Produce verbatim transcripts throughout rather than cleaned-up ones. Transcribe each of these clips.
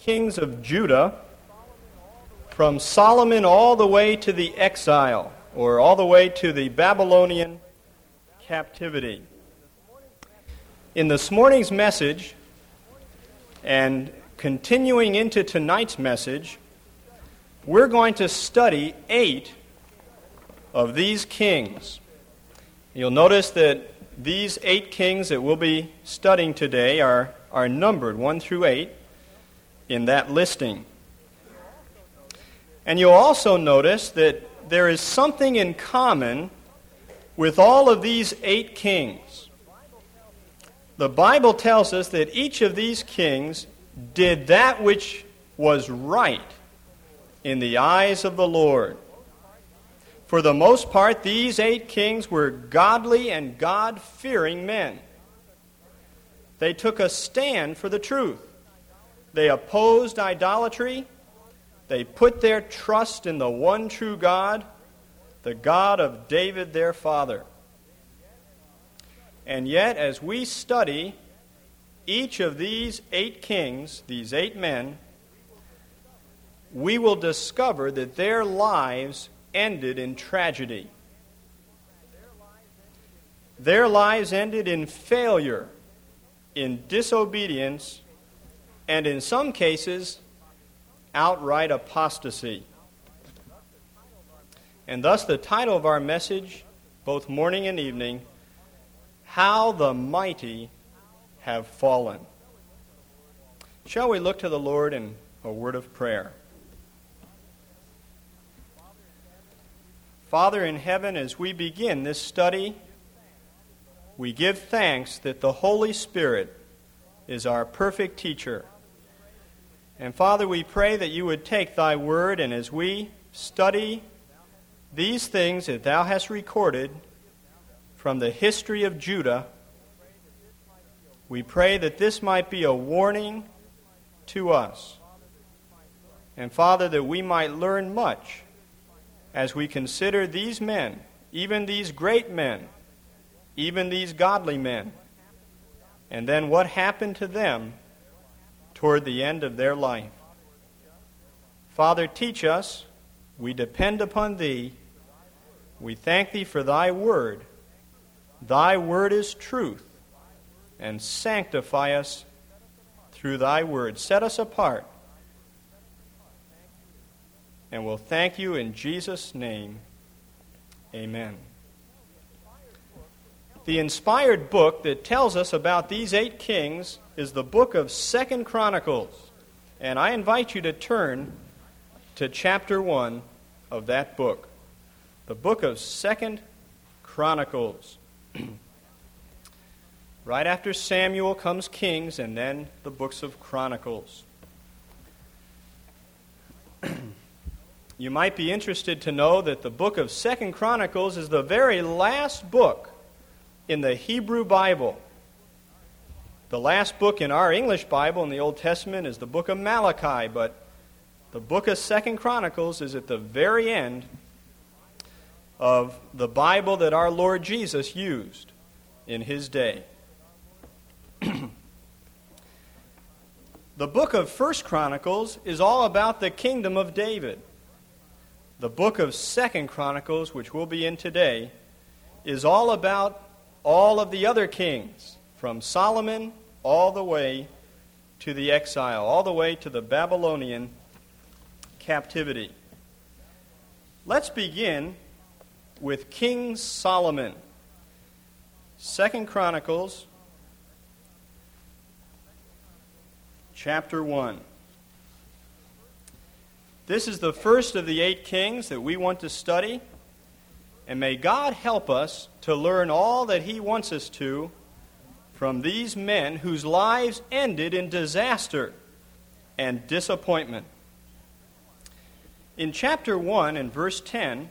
kings of Judah, from Solomon all the way to the exile, or all the way to the Babylonian captivity. In this morning's message, and continuing into tonight's message, we're going to study eight of these kings. You'll notice that these eight kings that we'll be studying today are, are numbered one through eight in that listing. And you'll also notice that there is something in common with all of these eight kings. The Bible tells us that each of these kings did that which was right in the eyes of the Lord. For the most part, these eight kings were godly and God-fearing men. They took a stand for the truth. They opposed idolatry. They put their trust in the one true God, the God of David their father. And yet, as we study each of these eight kings, these eight men, we will discover that their lives ended in tragedy. Their lives ended in failure, in disobedience, and in some cases, outright apostasy. And thus the title of our message, both morning and evening, How the Mighty Have Fallen. Shall we look to the Lord in a word of prayer? Father in heaven, as we begin this study, we give thanks that the Holy Spirit is our perfect teacher. And Father, we pray that you would take thy word, and as we study these things that thou hast recorded from the history of Judah, we pray that this might be a warning to us. And Father, that we might learn much as we consider these men, even these great men, even these godly men, and then what happened to them toward the end of their life. Father, teach us. We depend upon thee. We thank thee for thy word. Thy word is truth, and sanctify us through thy word. Set us apart. And we'll thank you in Jesus' name. Amen. The inspired book that tells us about these eight kings is the book of Second Chronicles. And I invite you to turn to chapter one of that book. The book of Second Chronicles. Right after Samuel comes Kings, and then the books of Chronicles. You might be interested to know that the book of Second Chronicles is the very last book in the Hebrew Bible. The last book in our English Bible in the Old Testament is the book of Malachi, but the book of Second Chronicles is at the very end of the Bible that our Lord Jesus used in his day. The book of First Chronicles is all about the kingdom of David. The book of Second Chronicles, which we'll be in today, is all about all of the other kings, from Solomon all the way to the exile, all the way to the Babylonian captivity. Let's begin with King Solomon. Second Chronicles, chapter one. This is the first of the eight kings that we want to study, and may God help us to learn all that he wants us to from these men whose lives ended in disaster and disappointment. In chapter one and verse ten,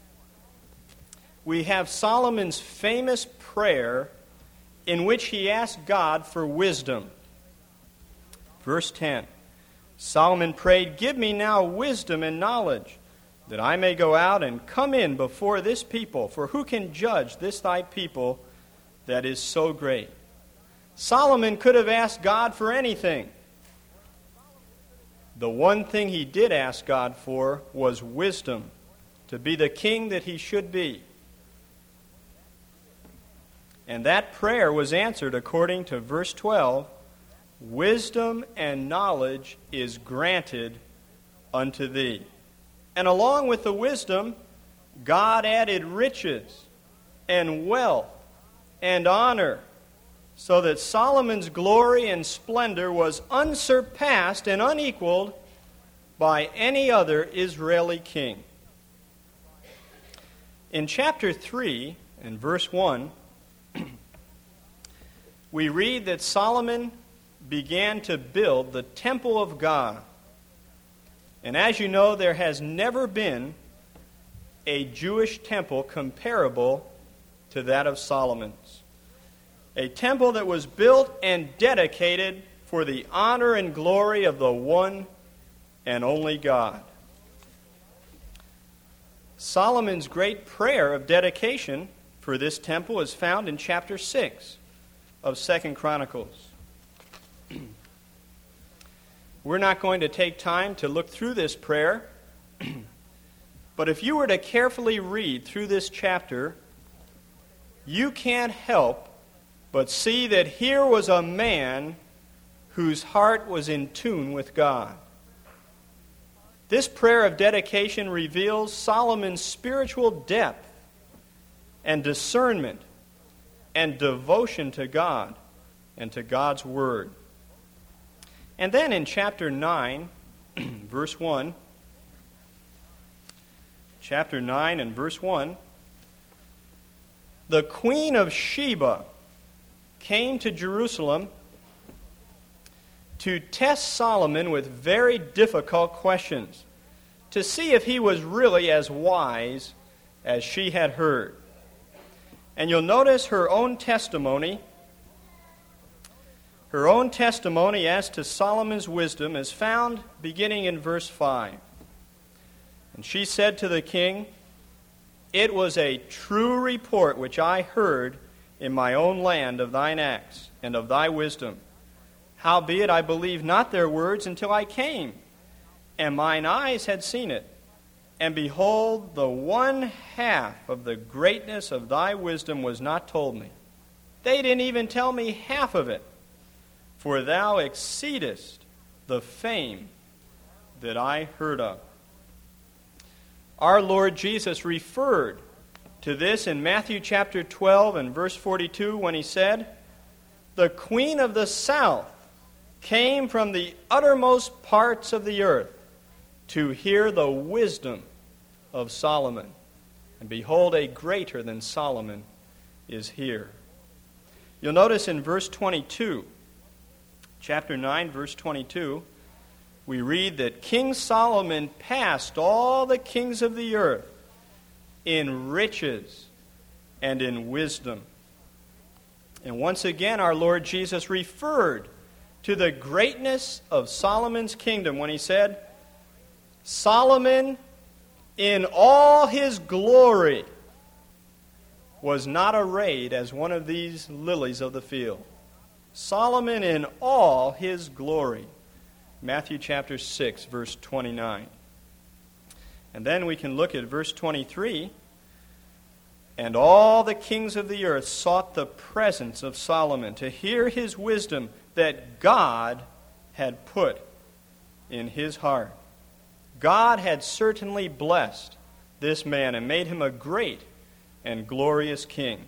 we have Solomon's famous prayer in which he asked God for wisdom. Verse ten, Solomon prayed, "Give me now wisdom and knowledge, that I may go out and come in before this people. For who can judge this thy people that is so great?" Solomon could have asked God for anything. the one thing he did ask God for was wisdom to be the king that he should be. And that prayer was answered according to verse twelve, wisdom and knowledge is granted unto thee. And along with the wisdom, God added riches and wealth and honor, so that Solomon's glory and splendor was unsurpassed and unequaled by any other Israeli king. In chapter three, and verse one, we read that Solomon began to build the temple of God. And as you know, there has never been a Jewish temple comparable to that of Solomon's. A temple that was built and dedicated for the honor and glory of the one and only God. Solomon's great prayer of dedication for this temple is found in chapter six of Second Chronicles. We're not going to take time to look through this prayer, but if you were to carefully read through this chapter, you can't help but see that here was a man whose heart was in tune with God. This prayer of dedication reveals Solomon's spiritual depth and discernment and devotion to God and to God's Word. And then in chapter nine, verse one, chapter nine and verse one, the Queen of Sheba came to Jerusalem to test Solomon with very difficult questions, to see if he was really as wise as she had heard. And you'll notice her own testimony. Her own testimony as to Solomon's wisdom is found beginning in verse five. And she said to the king, "It was a true report which I heard in my own land of thine acts and of thy wisdom. Howbeit I believed not their words until I came, and mine eyes had seen it. And behold, the one half of the greatness of thy wisdom was not told me. They didn't even tell me half of it. For thou exceedest the fame that I heard of." Our Lord Jesus referred to this in Matthew chapter twelve and verse forty-two when he said, "The queen of the south came from the uttermost parts of the earth to hear the wisdom of Solomon. And behold, a greater than Solomon is here." You'll notice in verse twenty-two, chapter nine, verse twenty-two, we read that King Solomon passed all the kings of the earth in riches and in wisdom. And once again, our Lord Jesus referred to the greatness of Solomon's kingdom when he said, "Solomon in all his glory was not arrayed as one of these lilies of the field." Solomon in all his glory. Matthew chapter six, verse twenty-nine. And then we can look at verse twenty-three. "And all the kings of the earth sought the presence of Solomon to hear his wisdom that God had put in his heart." God had certainly blessed this man and made him a great and glorious king.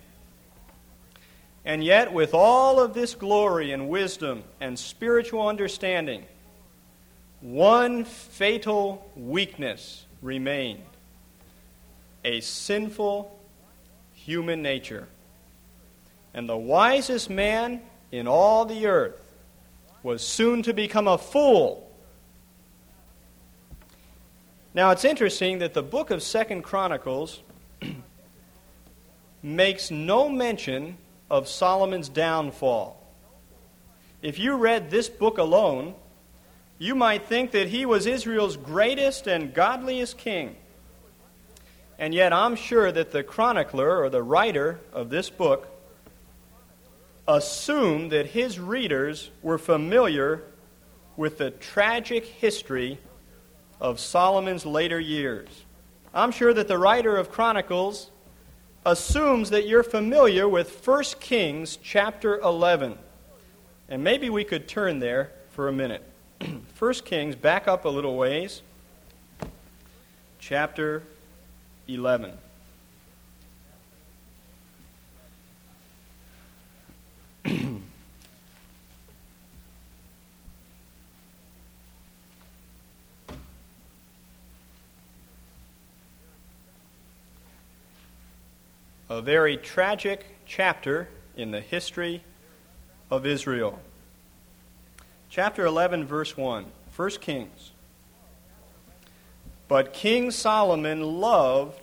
And yet, with all of this glory and wisdom and spiritual understanding, one fatal weakness remained: a sinful human nature. And the wisest man in all the earth was soon to become a fool. Now, it's interesting that the book of Second Chronicles makes no mention of Solomon's downfall. If you read this book alone, you might think that he was Israel's greatest and godliest king. And yet I'm sure that the chronicler or the writer of this book assumed that his readers were familiar with the tragic history of Solomon's later years. I'm sure that the writer of Chronicles assumes that you're familiar with First Kings chapter eleven. And maybe we could turn there for a minute. First Kings, back up a little ways. Chapter eleven. A very tragic chapter in the history of Israel. Chapter eleven, verse one, First Kings. But King Solomon loved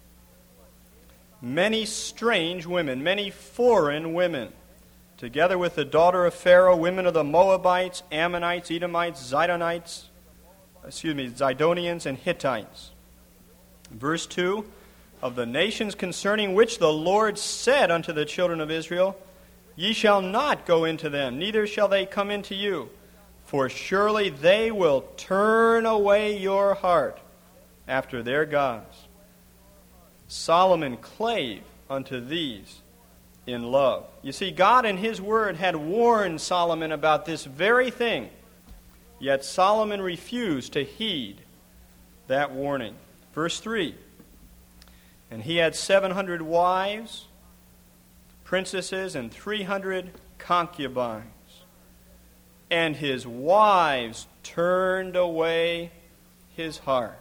many strange women, many foreign women, together with the daughter of Pharaoh, women of the Moabites, Ammonites, Edomites, Zidonites, excuse me, Zidonians, and Hittites. Verse two, of the nations concerning which the Lord said unto the children of Israel, Ye shall not go into them, neither shall they come into you, for surely they will turn away your heart after their gods. Solomon clave unto these in love. You see, God in His Word had warned Solomon about this very thing, yet Solomon refused to heed that warning. Verse three, and he had seven hundred wives, princesses, and three hundred concubines. And his wives turned away his heart.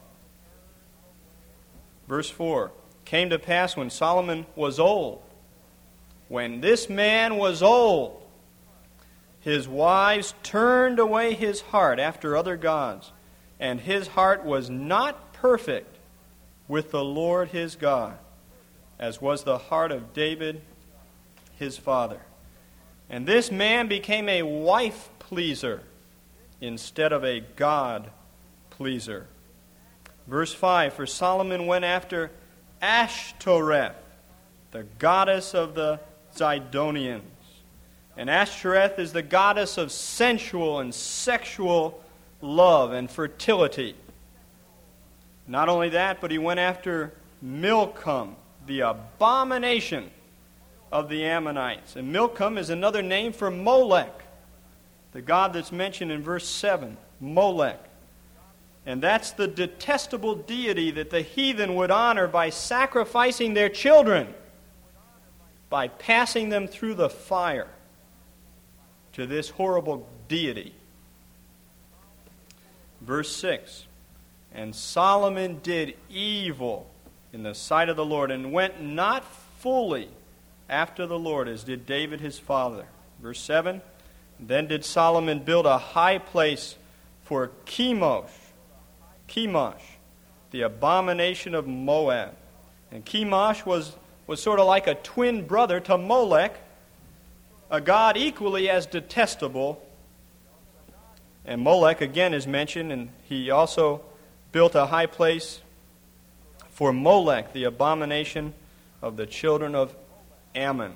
Verse four, came to pass when Solomon was old, when this man was old, his wives turned away his heart after other gods, and his heart was not perfect with the Lord his God, as was the heart of David his father. And this man became a wife pleaser instead of a God pleaser. Verse five, for Solomon went after Ashtoreth, the goddess of the Zidonians. And Ashtoreth is the goddess of sensual and sexual love and fertility. Not only that, but he went after Milcom, the abomination of the Ammonites. And Milcom is another name for Molech, the god that's mentioned in verse seven, Molech. And that's the detestable deity that the heathen would honor by sacrificing their children, by passing them through the fire to this horrible deity. Verse six, and Solomon did evil in the sight of the Lord, and went not fully after the Lord, as did David his father. Verse seven, then did Solomon build a high place for Chemosh, Chemosh, the abomination of Moab. And Chemosh was, was sort of like a twin brother to Molech, a god equally as detestable. And Molech, again, is mentioned, and he also built a high place for Molech, the abomination of the children of Ammon.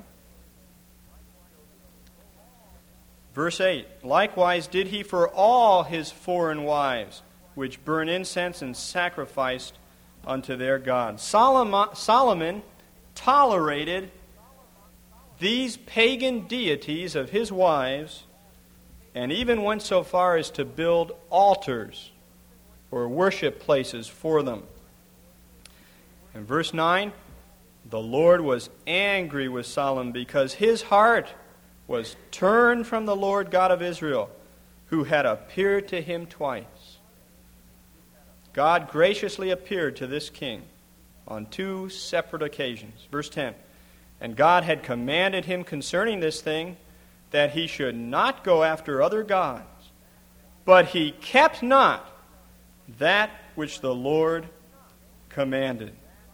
Verse eight, likewise did he for all his foreign wives, which burn incense and sacrificed unto their gods. Solomon, Solomon tolerated these pagan deities of his wives, and even went so far as to build altars or worship places for them. In verse nine, the Lord was angry with Solomon because his heart was turned from the Lord God of Israel, who had appeared to him twice. God graciously appeared to this king on two separate occasions. Verse ten, and God had commanded him concerning this thing that he should not go after other gods, but he kept not that which the Lord commanded.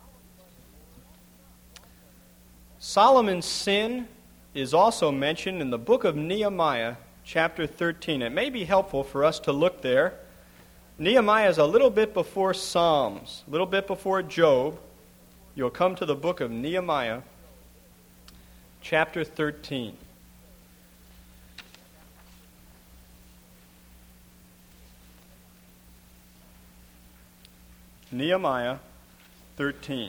Solomon's sin is also mentioned in the book of Nehemiah, chapter thirteen. It may be helpful for us to look there. Nehemiah is a little bit before Psalms, a little bit before Job. You'll come to the book of Nehemiah, chapter thirteen. Nehemiah thirteen.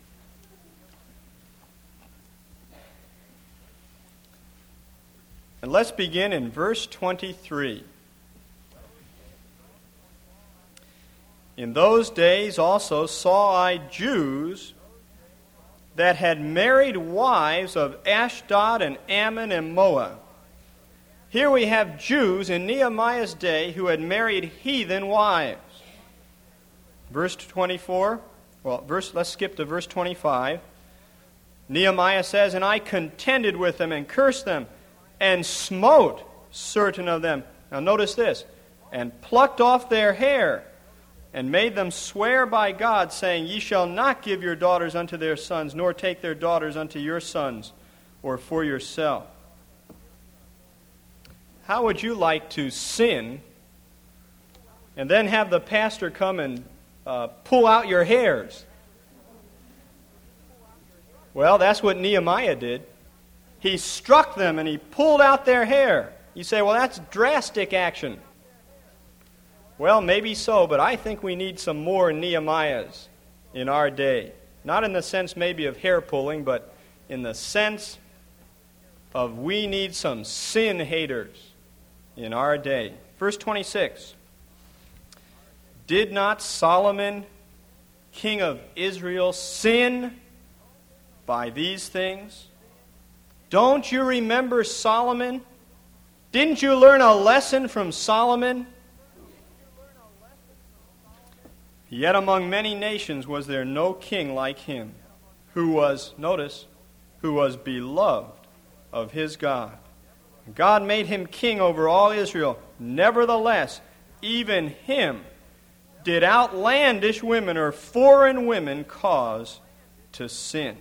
And let's begin in verse twenty-three. In those days also saw I Jews that had married wives of Ashdod and Ammon and Moab. Here we have Jews in Nehemiah's day who had married heathen wives. Verse twenty-four, well, verse, let's skip to verse twenty-five. Nehemiah says, And I contended with them and cursed them and smote certain of them. Now notice this, and plucked off their hair and made them swear by God, saying, Ye shall not give your daughters unto their sons, nor take their daughters unto your sons, or for yourself. How would you like to sin and then have the pastor come and uh, pull out your hairs? Well, that's what Nehemiah did. He struck them and he pulled out their hair. You say, well, that's drastic action. Well, maybe so, but I think we need some more Nehemiahs in our day. Not in the sense maybe of hair pulling, but in the sense of we need some sin haters in our day. Verse twenty-six. Did not Solomon, king of Israel, sin by these things? Don't you remember Solomon? Didn't you learn a lesson from Solomon? Yet among many nations was there no king like him, who was, notice, who was beloved of his God. God made him king over all Israel. Nevertheless, even him did outlandish women or foreign women cause to sin.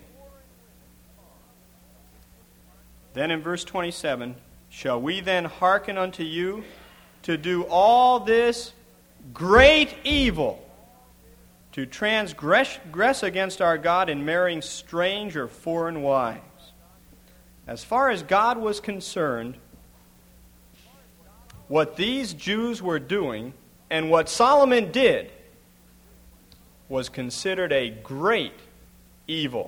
Then in verse twenty-seven, shall we then hearken unto you to do all this great evil, to transgress against our God in marrying strange or foreign wives? As far as God was concerned, what these Jews were doing and what Solomon did was considered a great evil.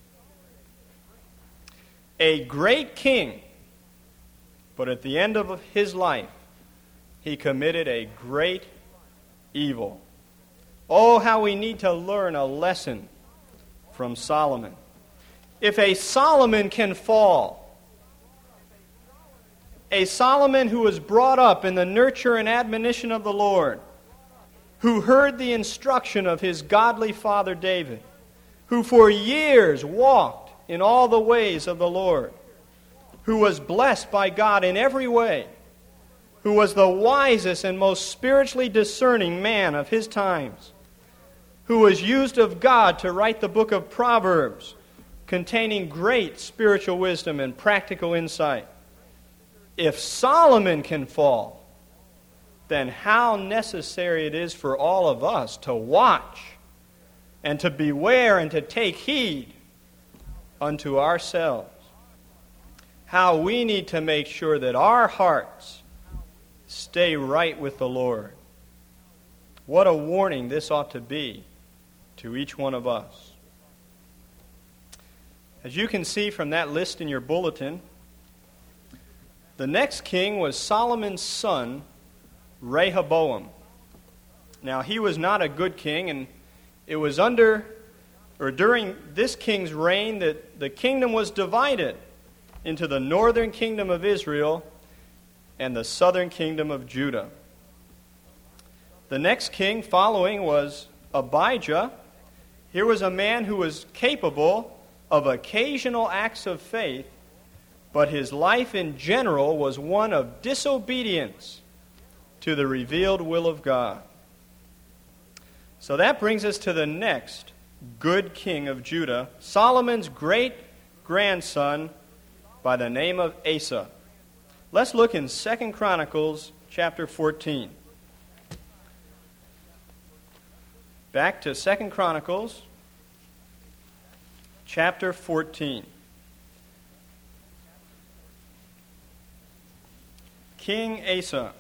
A great king, but at the end of his life, he committed a great evil. Oh, how we need to learn a lesson from Solomon. If a Solomon can fall, a Solomon who was brought up in the nurture and admonition of the Lord, who heard the instruction of his godly father David, who for years walked in all the ways of the Lord, who was blessed by God in every way, who was the wisest and most spiritually discerning man of his times, who was used of God to write the book of Proverbs, containing great spiritual wisdom and practical insight. If Solomon can fall, then how necessary it is for all of us to watch and to beware and to take heed unto ourselves. How we need to make sure that our hearts stay right with the Lord. What a warning this ought to be to each one of us. As you can see from that list in your bulletin, the next king was Solomon's son, Rehoboam. Now, he was not a good king, and it was under, or during this king's reign, that the kingdom was divided into the northern kingdom of Israel and the southern kingdom of Judah. The next king following was Abijah. Here was a man who was capable of occasional acts of faith, but his life in general was one of disobedience to the revealed will of God. So that brings us to the next good king of Judah, Solomon's great-grandson by the name of Asa. Let's look in Second Chronicles chapter fourteen. Back to Second Chronicles chapter fourteen. King Asa.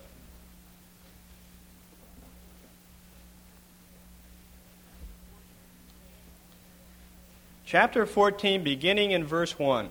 Chapter fourteen, beginning in verse one.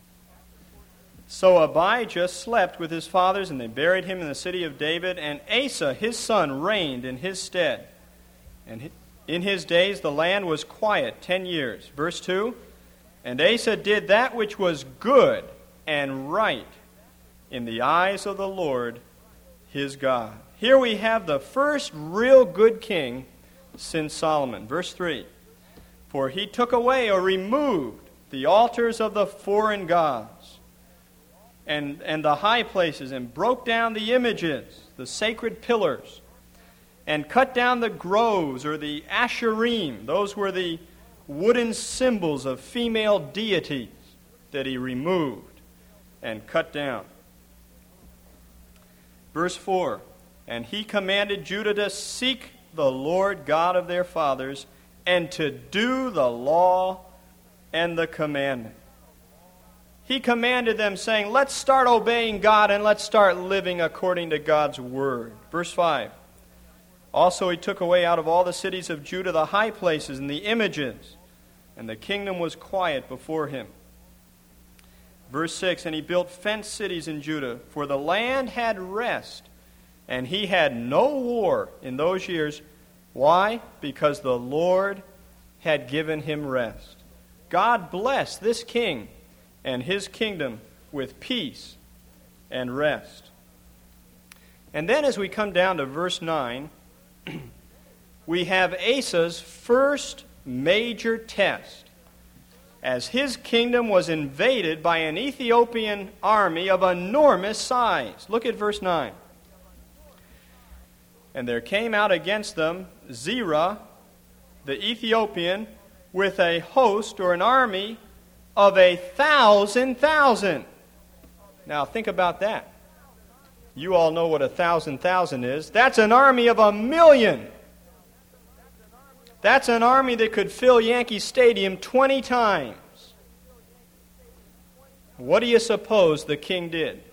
So Abijah slept with his fathers, and they buried him in the city of David, and Asa his son reigned in his stead. And in his days the land was quiet ten years. Verse two, and Asa did that which was good and right in the eyes of the Lord his God. Here we have the first real good king since Solomon. Verse three, for he took away or removed the altars of the foreign gods and, and the high places, and broke down the images, the sacred pillars, and cut down the groves or the asherim. Those were the wooden symbols of female deities that he removed and cut down. Verse four, and he commanded Judah to seek the Lord God of their fathers, and to do the law and the commandment. He commanded them, saying, let's start obeying God and let's start living according to God's word. Verse five, also he took away out of all the cities of Judah the high places and the images, and the kingdom was quiet before him. Verse six, and he built fenced cities in Judah, for the land had rest, and he had no war in those years. Why? Because the Lord had given him rest. God blessed this king and his kingdom with peace and rest. And then as we come down to verse nine, we have Asa's first major test, as his kingdom was invaded by an Ethiopian army of enormous size. Look at verse nine. And there came out against them Zerah, the Ethiopian, with a host or an army of a thousand thousand. Now think about that. You all know what a thousand thousand is. That's an army of a million. That's an army that could fill Yankee Stadium twenty times. What do you suppose the king did?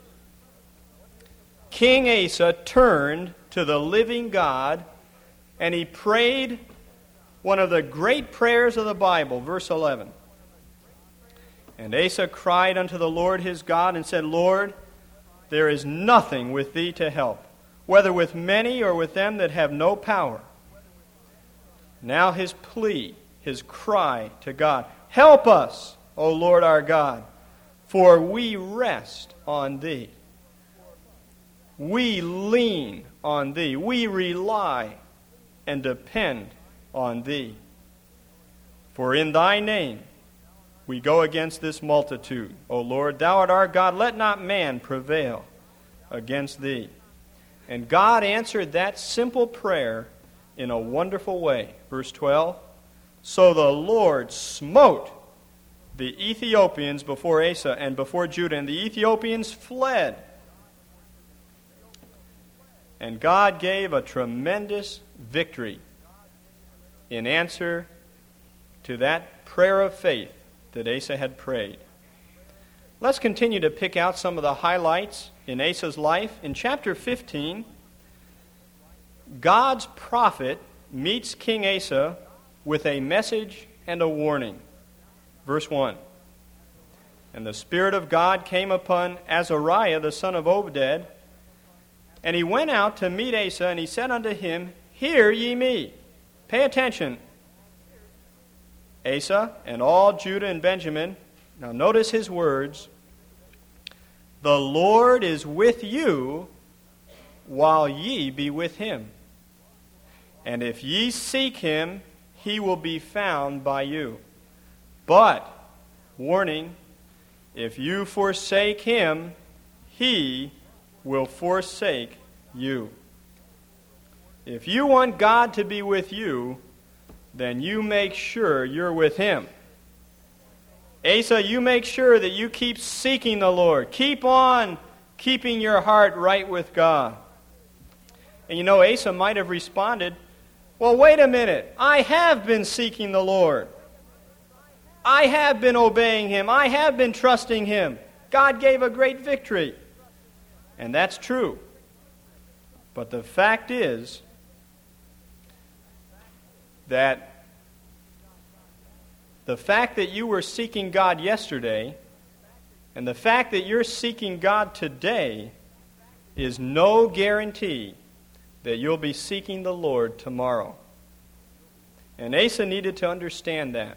King Asa turned to the living God, and he prayed one of the great prayers of the Bible, verse eleven. And Asa cried unto the Lord his God and said, Lord, there is nothing with thee to help, whether with many or with them that have no power. Now his plea, his cry to God, help us, O Lord our God, for we rest on thee. We lean on thee. We rely and depend on thee. For in thy name we go against this multitude. O Lord, thou art our God. Let not man prevail against thee. And God answered that simple prayer in a wonderful way. Verse twelve, so the Lord smote the Ethiopians before Asa and before Judah, and the Ethiopians fled. And God gave a tremendous victory in answer to that prayer of faith that Asa had prayed. Let's continue to pick out some of the highlights in Asa's life. In chapter fifteen, God's prophet meets King Asa with a message and a warning. Verse one, and the Spirit of God came upon Azariah the son of Obed, and he went out to meet Asa, and he said unto him, hear ye me. Pay attention. Asa and all Judah and Benjamin, now notice his words, the Lord is with you while ye be with him. And if ye seek him, he will be found by you. But, warning, if you forsake him, he will forsake you. If you want God to be with you, then you make sure you're with him. Asa, you make sure that you keep seeking the Lord. Keep on keeping your heart right with God. And you know, Asa might have responded, well, wait a minute. I have been seeking the Lord. I have been obeying him. I have been trusting him. God gave a great victory. And that's true. But the fact is that the fact that you were seeking God yesterday and the fact that you're seeking God today is no guarantee that you'll be seeking the Lord tomorrow. And Asa needed to understand that.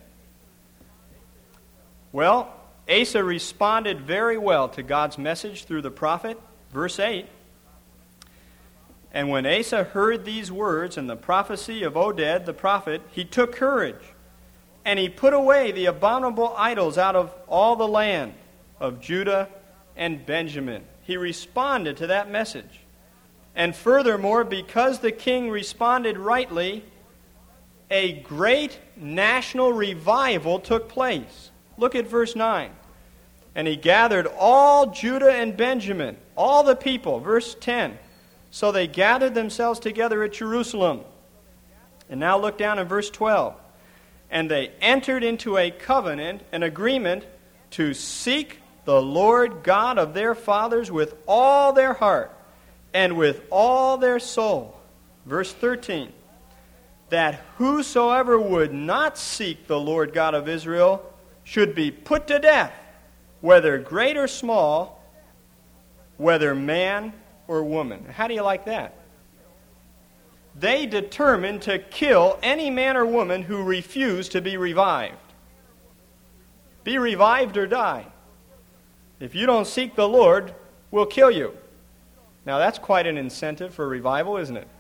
Well, Asa responded very well to God's message through the prophet. Verse eight, and when Asa heard these words and the prophecy of Oded the prophet, he took courage, and he put away the abominable idols out of all the land of Judah and Benjamin. He responded to that message. And furthermore, because the king responded rightly, a great national revival took place. Look at verse nine. And he gathered all Judah and Benjamin, all the people. Verse ten. So they gathered themselves together at Jerusalem. And now look down in verse twelve. And they entered into a covenant, an agreement, to seek the Lord God of their fathers with all their heart and with all their soul. Verse thirteen. That whosoever would not seek the Lord God of Israel should be put to death, whether great or small, whether man or woman. How do you like that? They determined to kill any man or woman who refused to be revived. Be revived or die. If you don't seek the Lord, we'll kill you. Now that's quite an incentive for revival, isn't it?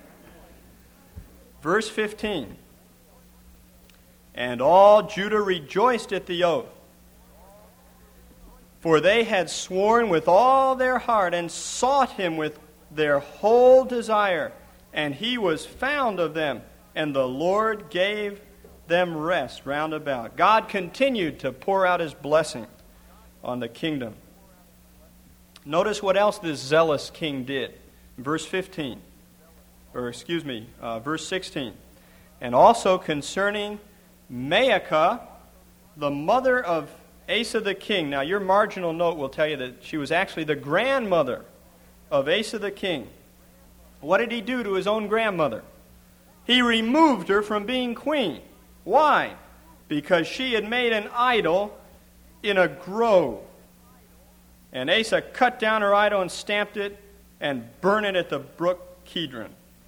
Verse fifteen. And all Judah rejoiced at the oath, for they had sworn with all their heart and sought him with their whole desire, and he was found of them, and the Lord gave them rest round about. God continued to pour out his blessing on the kingdom. Notice what else this zealous king did. Verse fifteen, or excuse me, uh, verse sixteen. And also concerning Maacah, the mother of Asa the king. Now your marginal note will tell you that she was actually the grandmother of Asa the king. What did he do to his own grandmother? He removed her from being queen. Why? Because she had made an idol in a grove. And Asa cut down her idol and stamped it and burned it at the brook Kidron.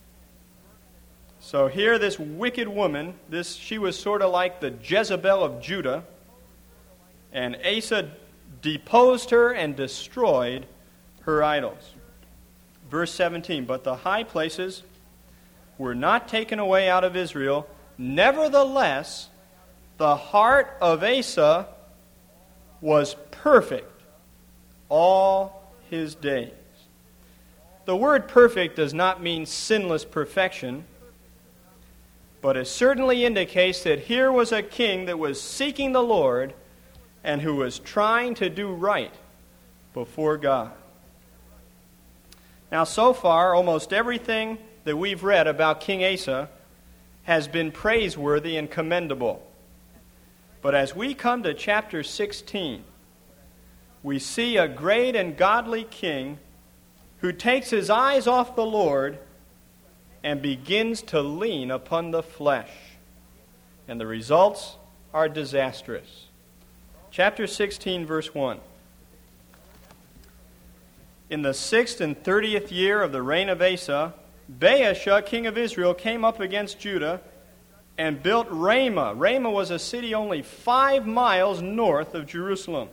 So here this wicked woman, this she was sort of like the Jezebel of Judah, and Asa deposed her and destroyed her idols. Verse seventeen, but the high places were not taken away out of Israel. Nevertheless, the heart of Asa was perfect all his days. The word perfect does not mean sinless perfection, but it certainly indicates that here was a king that was seeking the Lord and who was trying to do right before God. Now, so far, almost everything that we've read about King Asa has been praiseworthy and commendable. But as we come to chapter sixteen, we see a great and godly king who takes his eyes off the Lord and begins to lean upon the flesh. And the results are disastrous. Chapter sixteen, verse one. In the sixth and thirtieth year of the reign of Asa, Baasha, king of Israel, came up against Judah and built Ramah. Ramah was a city only five miles north of Jerusalem.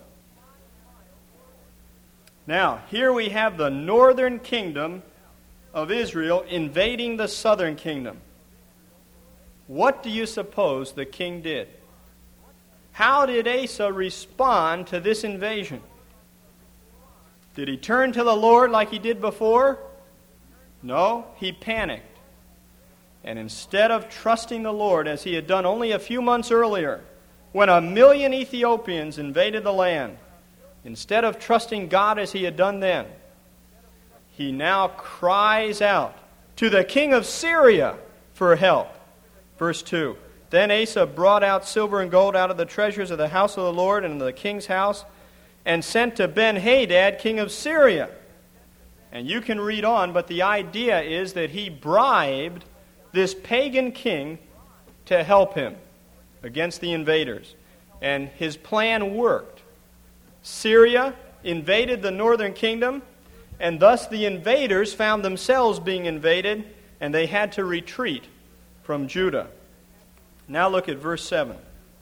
Now, here we have the northern kingdom of Israel invading the southern kingdom. What do you suppose the king did? How did Asa respond to this invasion? Did he turn to the Lord like he did before? No, he panicked. And instead of trusting the Lord as he had done only a few months earlier, when a million Ethiopians invaded the land, instead of trusting God as he had done then, he now cries out to the king of Syria for help. Verse two, then Asa brought out silver and gold out of the treasures of the house of the Lord and the king's house, and sent to Ben-Hadad, king of Syria. And you can read on, but the idea is that he bribed this pagan king to help him. against the invaders. And his plan worked. Syria invaded the northern kingdom, and thus the invaders found themselves being invaded, and they had to retreat from Judah. Now look at verse seven.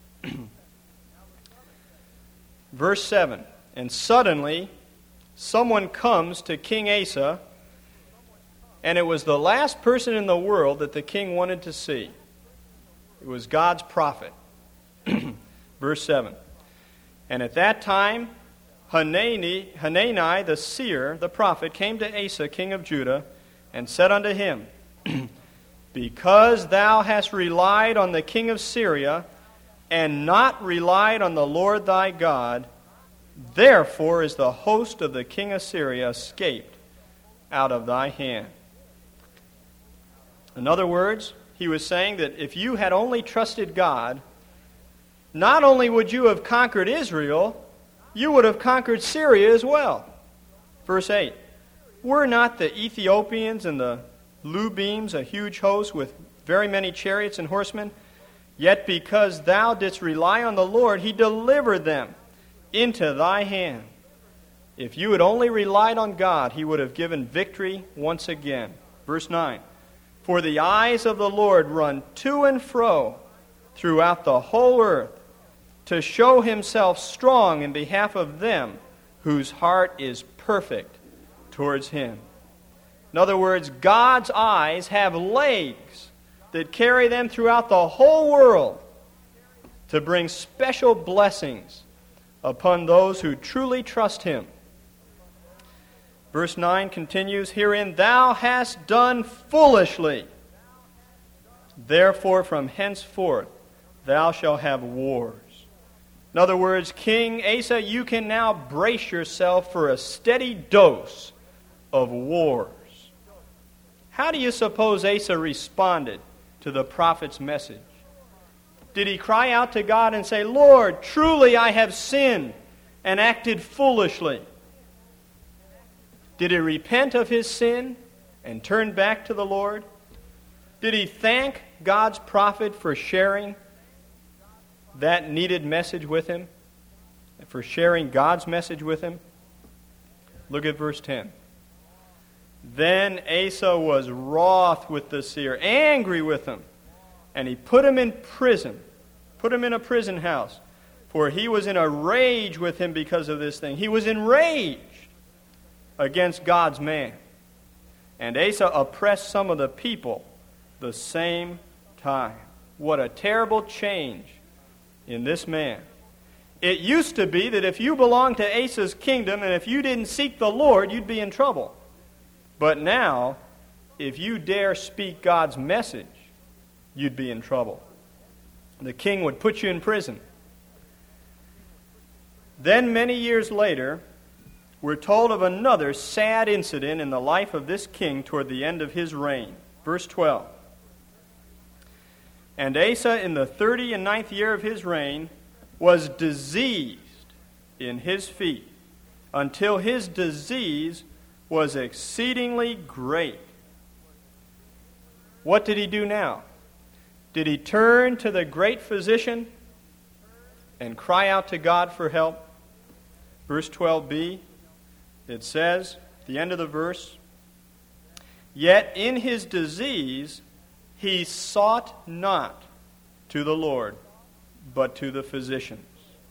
Verse seven, and suddenly someone comes to King Asa, and it was the last person in the world that the king wanted to see. It was God's prophet. Verse seven, and at that time Hanani, Hanani the seer, the prophet, came to Asa, king of Judah, and said unto him, Because thou hast relied on the king of Syria, and not relied on the Lord thy God, therefore is the host of the king of Syria escaped out of thy hand. In other words, he was saying that if you had only trusted God, not only would you have conquered Israel, you would have conquered Syria as well. Verse eight, Were not the Ethiopians and the Lubims a huge host with very many chariots and horsemen? Yet because thou didst rely on the Lord, he delivered them into thy hand. If you had only relied on God, he would have given victory once again. Verse nine, For the eyes of the Lord run to and fro throughout the whole earth, to show himself strong in behalf of them whose heart is perfect towards him. In other words, God's eyes have legs that carry them throughout the whole world to bring special blessings upon those who truly trust him. Verse nine continues, Herein thou hast done foolishly. Therefore from henceforth thou shalt have wars. In other words, King Asa, you can now brace yourself for a steady dose of wars. How do you suppose Asa responded to the prophet's message? Did he cry out to God and say, Lord, truly I have sinned and acted foolishly? Did he repent of his sin and turn back to the Lord? Did he thank God's prophet for sharing that needed message with him, for sharing God's message with him? Look at verse ten. Then Asa was wroth with the seer, angry with him, and he put him in prison, put him in a prison house, for he was in a rage with him because of this thing. He was enraged against God's man. And Asa oppressed some of the people the same time. What a terrible change in this man. It used to be that if you belonged to Asa's kingdom and if you didn't seek the Lord, you'd be in trouble. But now, if you dare speak God's message, you'd be in trouble. The king would put you in prison. Then many years later, we're told of another sad incident in the life of this king toward the end of his reign. Verse twelve. And Asa, in the thirty and ninth year of his reign, was diseased in his feet, until his disease was exceedingly great. What did he do now? Did he turn to the great physician and cry out to God for help? Verse twelve b, it says, at the end of the verse, Yet in his disease he sought not to the Lord, but to the physicians.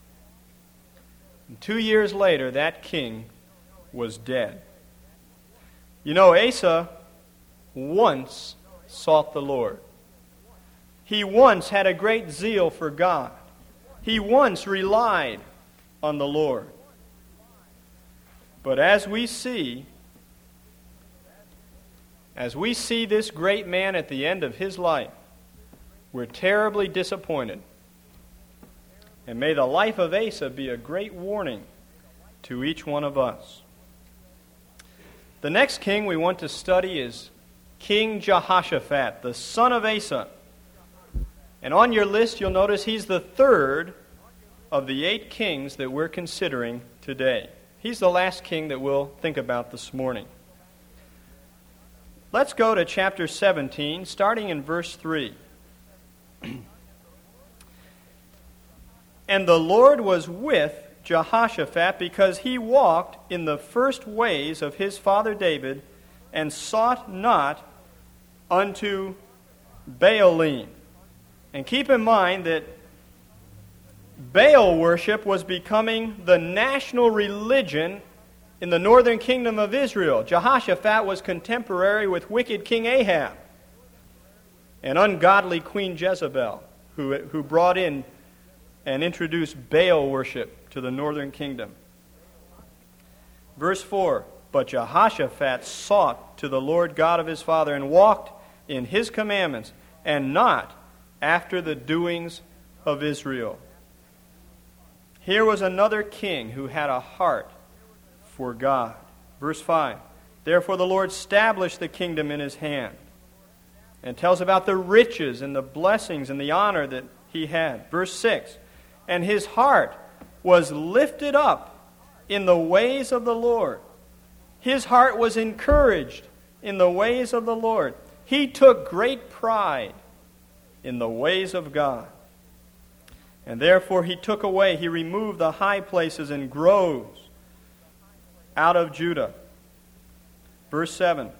And two years later, that king was dead. You know, Asa once sought the Lord. He once had a great zeal for God. He once relied on the Lord. But as we see, as we see this great man at the end of his life, we're terribly disappointed. And may the life of Asa be a great warning to each one of us. The next king we want to study is King Jehoshaphat, the son of Asa. And on your list, you'll notice he's the third of the eight kings that we're considering today. He's the last king that we'll think about this morning. Let's go to chapter seventeen, starting in verse three. And the Lord was with Jehoshaphat because he walked in the first ways of his father David and sought not unto Baalim. And keep in mind that Baal worship was becoming the national religion in the northern kingdom of Israel. Jehoshaphat was contemporary with wicked King Ahab and ungodly Queen Jezebel, who, who brought in and introduced Baal worship to the northern kingdom. Verse four, but Jehoshaphat sought to the Lord God of his father and walked in his commandments and not after the doings of Israel. Here was another king who had a heart for God. Verse five, therefore the Lord established the kingdom in his hand. And tells about the riches and the blessings and the honor that he had. Verse six, and his heart was lifted up in the ways of the Lord. His heart was encouraged in the ways of the Lord. He took great pride in the ways of God. And therefore he took away, he removed the high places and groves out of Judah. Verse seven.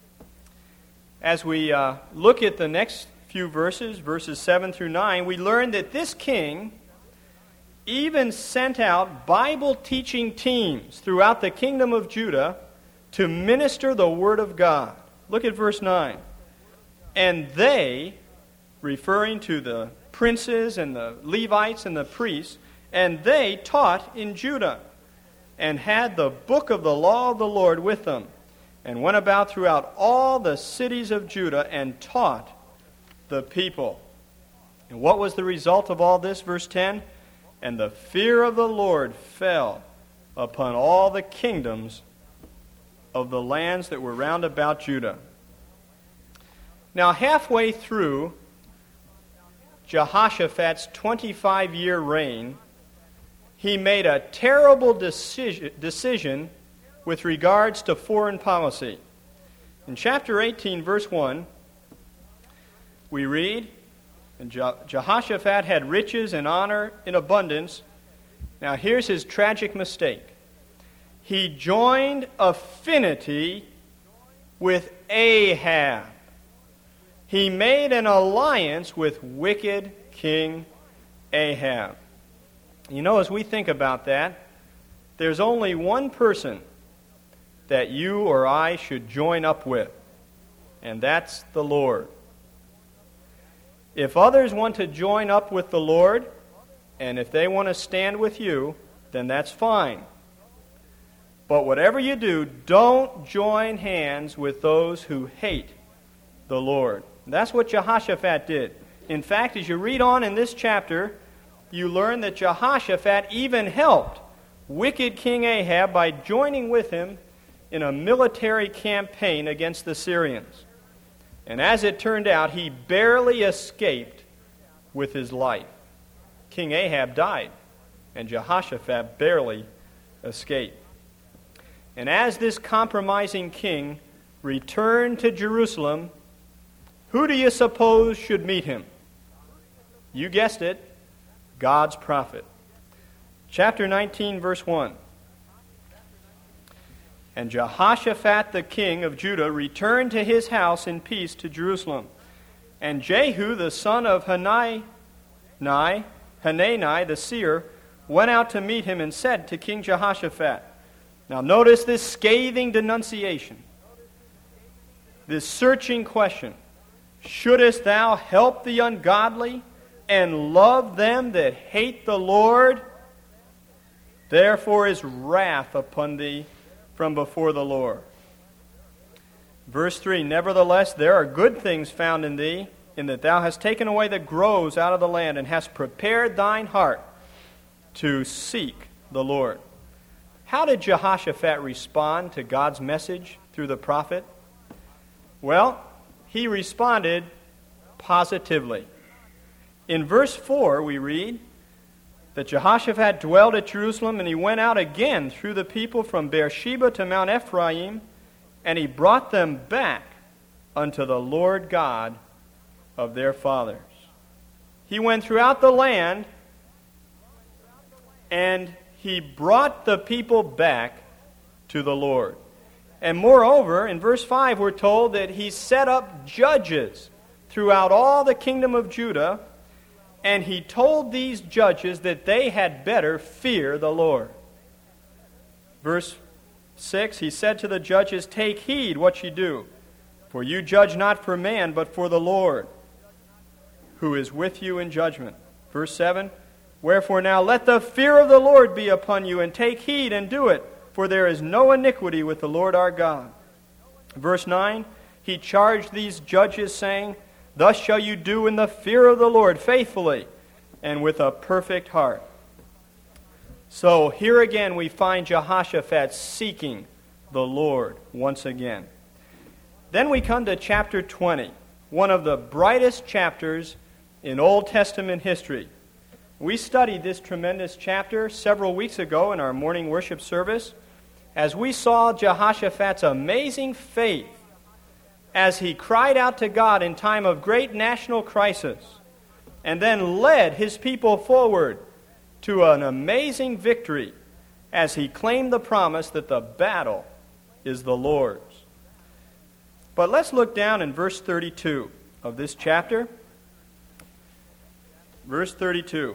As we uh, look at the next few verses, verses seven through nine, we learn that this king even sent out Bible-teaching teams throughout the kingdom of Judah to minister the Word of God. Look at verse nine. And they, referring to the princes and the Levites and the priests, and they taught in Judah, and had the book of the law of the Lord with them, and went about throughout all the cities of Judah and taught the people. And what was the result of all this? Verse ten, and the fear of the Lord fell upon all the kingdoms of the lands that were round about Judah. Now, halfway through Jehoshaphat's twenty-five-year reign, he made a terrible decision, decision with regards to foreign policy. In chapter eighteen, verse one, we read, and Jehoshaphat had riches and honor in abundance. Now here's his tragic mistake. He joined affinity with Ahab. He made an alliance with wicked King Ahab. You know, as we think about that, there's only one person that you or I should join up with, and that's the Lord. If others want to join up with the Lord, and if they want to stand with you, then that's fine. But whatever you do, don't join hands with those who hate the Lord. That's what Jehoshaphat did. In fact, as you read on in this chapter, you learn that Jehoshaphat even helped wicked King Ahab by joining with him in a military campaign against the Syrians. And as it turned out, he barely escaped with his life. King Ahab died, and Jehoshaphat barely escaped. And as this compromising king returned to Jerusalem, who do you suppose should meet him? You guessed it, God's prophet. Chapter nineteen, verse one. And Jehoshaphat the king of Judah returned to his house in peace to Jerusalem. And Jehu the son of Hanani, Hanani the seer, went out to meet him and said to King Jehoshaphat, now notice this scathing denunciation, this searching question, shouldest thou help the ungodly and love them that hate the Lord? Therefore is wrath upon thee from before the Lord. Verse three, nevertheless, there are good things found in thee, in that thou hast taken away the groves out of the land, and hast prepared thine heart to seek the Lord. How did Jehoshaphat respond to God's message through the prophet? Well, he responded positively. In verse four, we read that Jehoshaphat dwelled at Jerusalem, and he went out again through the people from Beersheba to Mount Ephraim, and he brought them back unto the Lord God of their fathers. He went throughout the land and he brought the people back to the Lord. And moreover, in verse five, we're told that he set up judges throughout all the kingdom of Judah, and he told these judges that they had better fear the Lord. Verse six, he said to the judges, "Take heed what ye do, for you judge not for man, but for the Lord, who is with you in judgment." Verse seven, "Wherefore now let the fear of the Lord be upon you, and take heed and do it, for there is no iniquity with the Lord our God." Verse nine, he charged these judges, saying, "Thus shall you do in the fear of the Lord faithfully and with a perfect heart." So here again we find Jehoshaphat seeking the Lord once again. Then we come to chapter twenty, one of the brightest chapters in Old Testament history. We studied this tremendous chapter several weeks ago in our morning worship service as we saw Jehoshaphat's amazing faith as he cried out to God in time of great national crisis and then led his people forward to an amazing victory as he claimed the promise that the battle is the Lord's. But let's look down in verse thirty-two of this chapter. Verse thirty-two.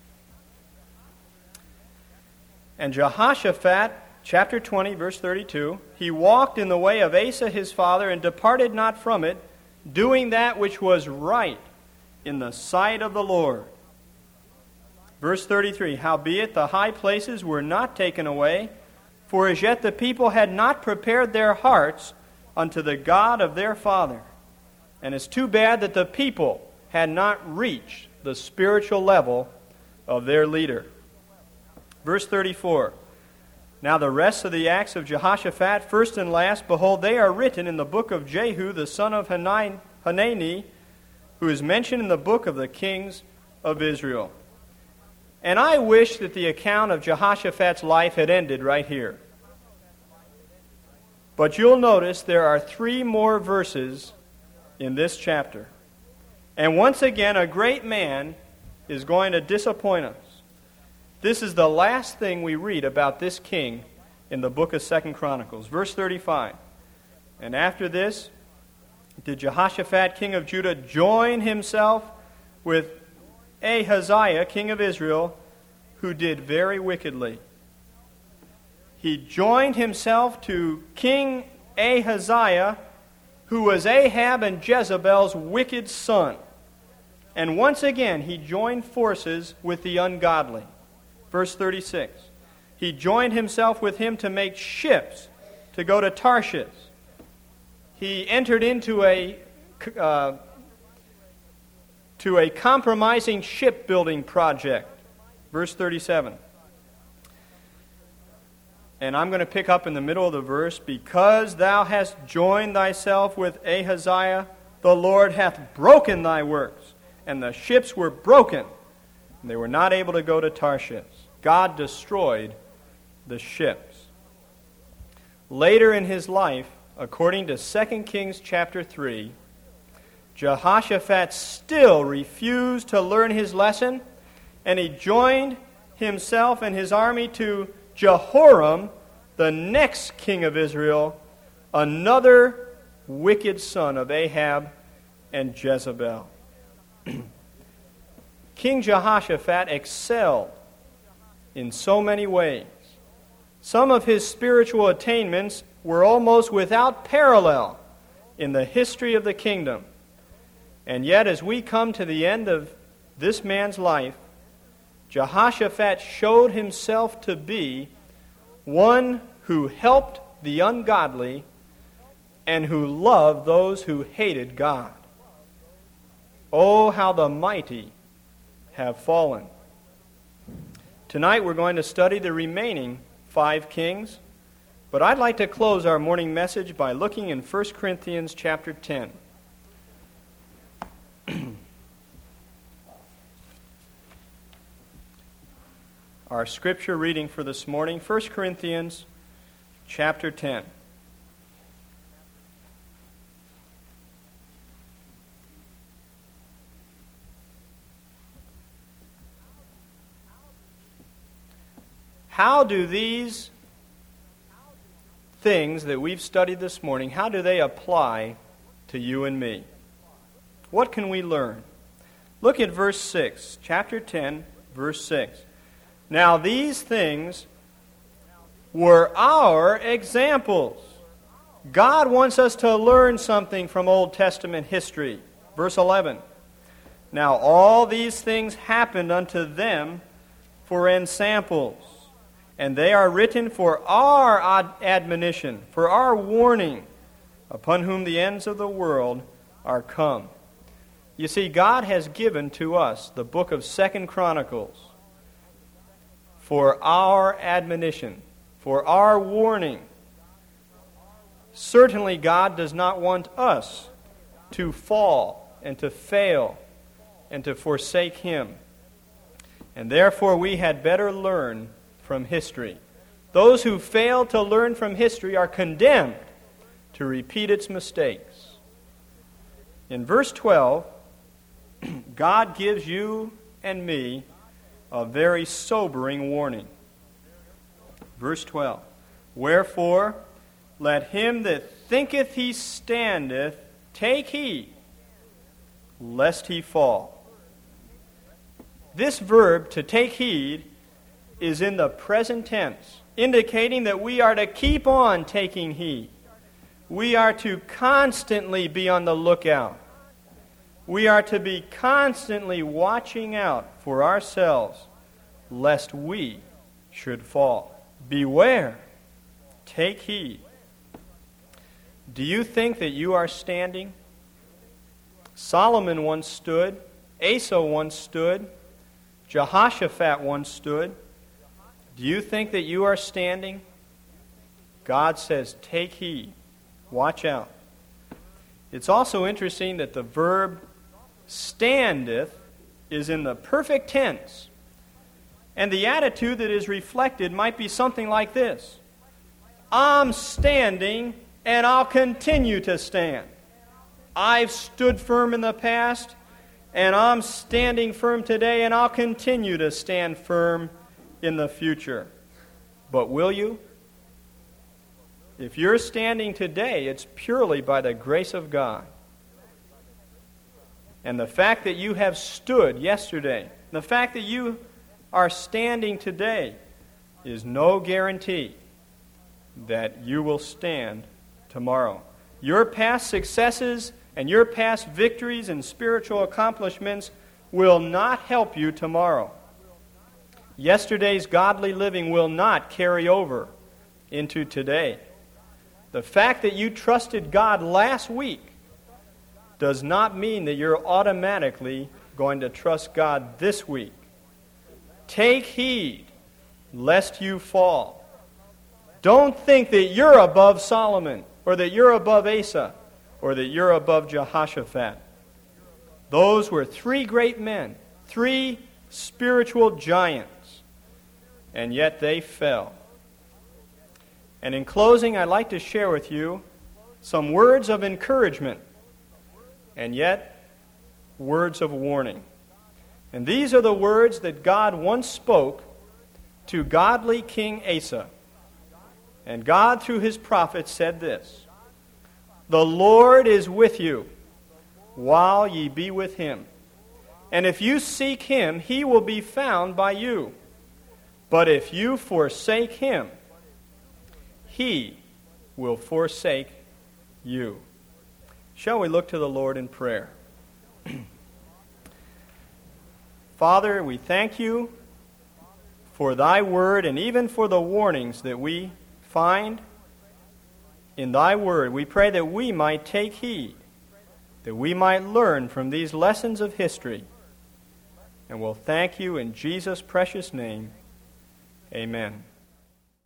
"And Jehoshaphat," chapter twenty, verse thirty-two, "he walked in the way of Asa his father, and departed not from it, doing that which was right in the sight of the Lord." Verse thirty-three, "Howbeit the high places were not taken away, for as yet the people had not prepared their hearts unto the God of their father." And it's too bad that the people had not reached the spiritual level of their leader. Verse thirty-four, "Now the rest of the acts of Jehoshaphat, first and last, behold, they are written in the book of Jehu, the son of Hanani, who is mentioned in the book of the kings of Israel." And I wish that the account of Jehoshaphat's life had ended right here. But you'll notice there are three more verses in this chapter. And once again, a great man is going to disappoint us. This is the last thing we read about this king in the book of Second Chronicles. Verse thirty-five, "And after this did Jehoshaphat, king of Judah, join himself with Ahaziah, king of Israel, who did very wickedly." He joined himself to King Ahaziah, who was Ahab and Jezebel's wicked son. And once again, he joined forces with the ungodly. Verse thirty-six, "He joined himself with him to make ships to go to Tarshish." He entered into a uh, to a compromising shipbuilding project. Verse thirty-seven. And I'm going to pick up in the middle of the verse. "Because thou hast joined thyself with Ahaziah, the Lord hath broken thy works, and the ships were broken, and they were not able to go to Tarshish." God destroyed the ships. Later in his life, according to Second Kings chapter three, Jehoshaphat still refused to learn his lesson, and he joined himself and his army to Jehoram, the next king of Israel, another wicked son of Ahab and Jezebel. King Jehoshaphat excelled in so many ways. Some of his spiritual attainments were almost without parallel in the history of the kingdom. And yet, as we come to the end of this man's life, Jehoshaphat showed himself to be one who helped the ungodly and who loved those who hated God. Oh, how the mighty have fallen. Tonight we're going to study the remaining five kings, but I'd like to close our morning message by looking in First Corinthians chapter ten. Our scripture reading for this morning, First Corinthians chapter ten. how do these things that we've studied this morning, how do they apply to you and me? What can we learn? Look at verse six, chapter ten, verse six. Now these things were our examples. God wants us to learn something from Old Testament history. Verse eleven. Now all these things happened unto them for ensamples, and they are written for our ad- admonition, for our warning, upon whom the ends of the world are come. You see, God has given to us the book of Second Chronicles for our admonition, for our warning. Certainly God does not want us to fall and to fail and to forsake Him. And therefore we had better learn from history. Those who fail to learn from history are condemned to repeat its mistakes. In verse twelve, God gives you and me a very sobering warning. Verse twelve, wherefore, let him that thinketh he standeth take heed, lest he fall. This verb, to take heed, is in the present tense, indicating that we are to keep on taking heed. We are to constantly be on the lookout. We are to be constantly watching out for ourselves, lest we should fall. Beware. Take heed. Do you think that you are standing? Solomon once stood. Asa once stood. Jehoshaphat once stood. Do you think that you are standing? God says, take heed. Watch out. It's also interesting that the verb standeth is in the perfect tense. And the attitude that is reflected might be something like this. I'm standing and I'll continue to stand. I've stood firm in the past and I'm standing firm today and I'll continue to stand firm in the future. But will you? If you're standing today, it's purely by the grace of God. And the fact that you have stood yesterday, the fact that you are standing today, is no guarantee that you will stand tomorrow. Your past successes and your past victories and spiritual accomplishments will not help you tomorrow. Yesterday's godly living will not carry over into today. The fact that you trusted God last week does not mean that you're automatically going to trust God this week. Take heed lest you fall. Don't think that you're above Solomon or that you're above Asa or that you're above Jehoshaphat. Those were three great men, three spiritual giants, and yet they fell. And in closing, I'd like to share with you some words of encouragement and yet words of warning. And these are the words that God once spoke to godly King Asa. And God, through his prophet, said this: the Lord is with you while ye be with him. And if you seek him, he will be found by you. But if you forsake him, he will forsake you. Shall we look to the Lord in prayer? Father, we thank you for thy word and even for the warnings that we find in thy word. We pray that we might take heed, that we might learn from these lessons of history. And we'll thank you in Jesus' precious name. Amen.